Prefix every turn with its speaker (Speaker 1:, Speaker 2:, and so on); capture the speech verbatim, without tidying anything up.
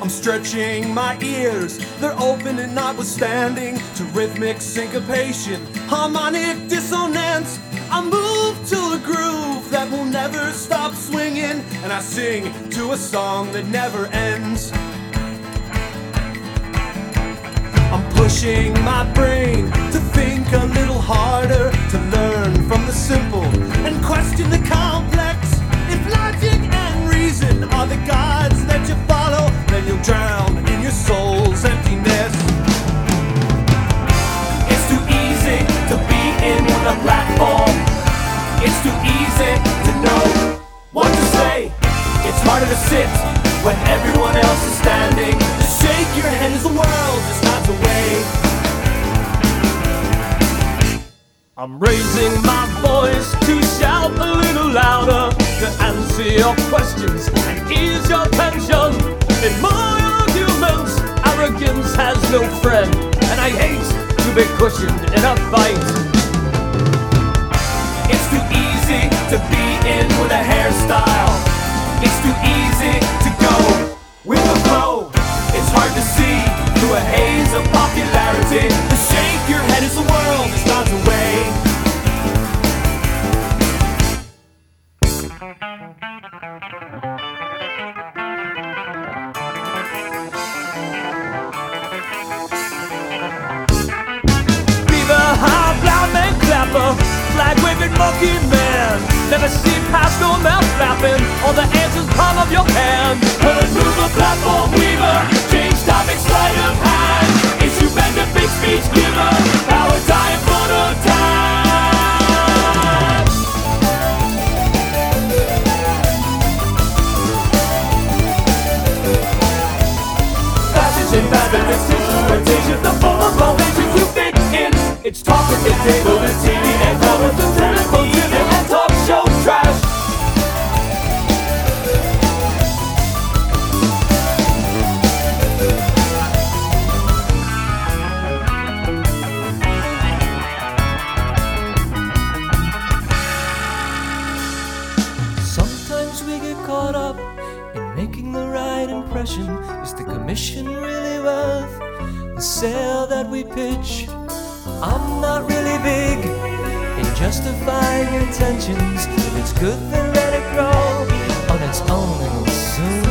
Speaker 1: I'm stretching my ears, they're open and notwithstanding to rhythmic syncopation, harmonic dissonance. I move to a groove that will never stop swinging, and I sing to a song that never ends. I'm pushing my brain to think a little harder, to learn from the simple and question the complex. If logic and reason are the gods that you follow, then you'll drown in your soul's emptiness. It's too easy to be in the platform. It's too easy to know what to say. It's harder to sit when everyone else is standing. To shake your head as the world just nods away. I'm raising my voice to shout a little louder, to answer your questions and ease your tension. In my arguments, arrogance has no friend, and I hate to be cushioned in a fight. It's too easy to be in with a hairstyle. It's too easy to go with the flow. It's hard to see through a haze of popularity. To shake your head as the world just nods away. Flag waving monkey man, never see past no mouth flapping on the answers palm of your hand. Heard move a platform weaver, change topics sleight of hand. Issue bender, big speech giver, power time phototype. Passage and fabulous instrumentation, the form of foundation you fit in. It's talk at the table, the T V and cover the political dinner and talk show trash. Sometimes we get caught up in making the right impression. Is the commission really worth the sale that we pitch? I'm not really big in justifying intentions. If it's good, then let it grow on its own, it'll soon